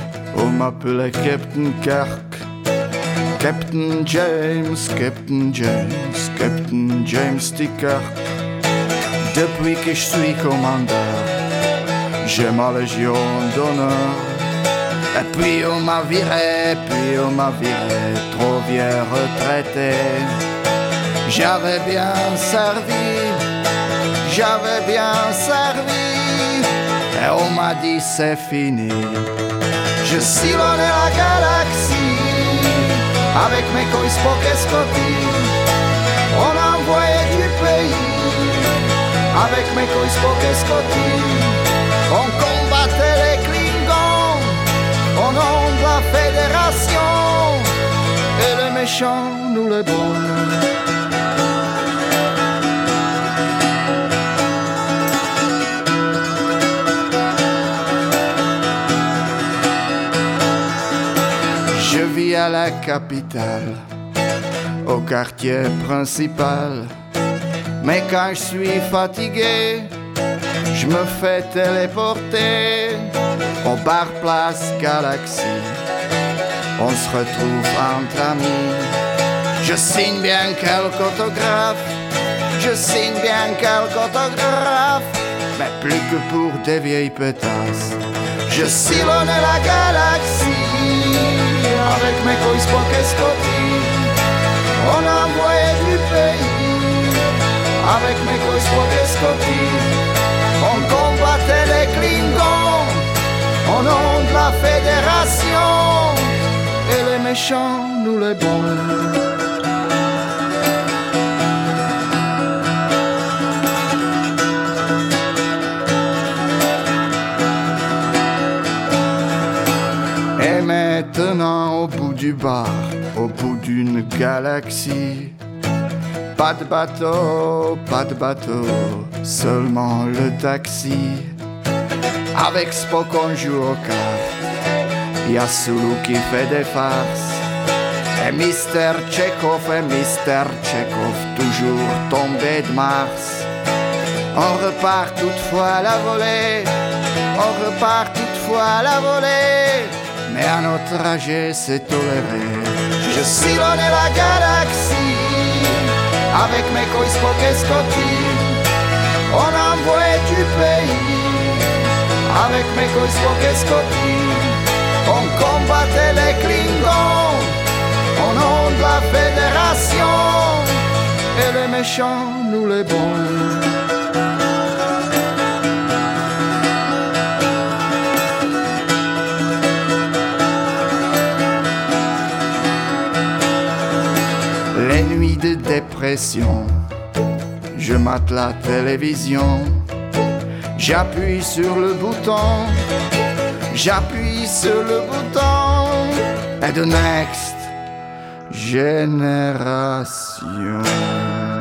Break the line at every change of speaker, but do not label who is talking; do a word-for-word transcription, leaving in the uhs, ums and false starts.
on m'appelait Captain Kirk. Captain James, Captain James, Captain James T. Kirk. Depuis que je suis commandeur, j'ai ma légion d'honneur. Et puis on m'a viré, puis on m'a viré, trop vieux retraité. J'avais bien servi, j'avais bien servi. Et on m'a dit c'est fini. Je sillonnais la galaxie avec mes coins Spock et Scotty. On envoyait du pays avec mes coins Spock et Scotty. On combattait les Klingons au nom de la Fédération. Et les méchants, nous les bons. Je vis à la capitale, au quartier principal. Mais quand je suis fatigué, je me fais téléporter au bar Place Galaxie. On se retrouve entre amis. Je signe bien quelques autographes, je signe bien quelques autographes, mais plus que pour des vieilles pétasses. Je sillonnais la galaxie avec mes couilles Spock et Scotty. On envoyait du pays avec mes couilles Spock et Scotty. On combattait les Klingons au nom de la Fédération. Et les méchants, nous les bons. Et maintenant au bout du bar, au bout d'une galaxie, pas de bateau, pas de bateau, seulement le taxi. Avec Spock on joue aux cartes, y'a Sulu qui fait des farces. Et Mister Chekhov, et Mister Chekhov, toujours tombé de Mars. On repart toutefois à la volée, on repart toutefois à la volée. Mais à notre trajet c'est toléré. Je sillonnais la galaxie avec mes couilles Spock et Scotty. On envoyait du pays avec mes couilles Spock et Scotty. On combattait les Klingons au nom de la Fédération. Et les méchants, nous les bons. Les nuits de dépression, je mate la télévision. J'appuie sur le bouton, j'appuie sur le bouton. Et the next génération.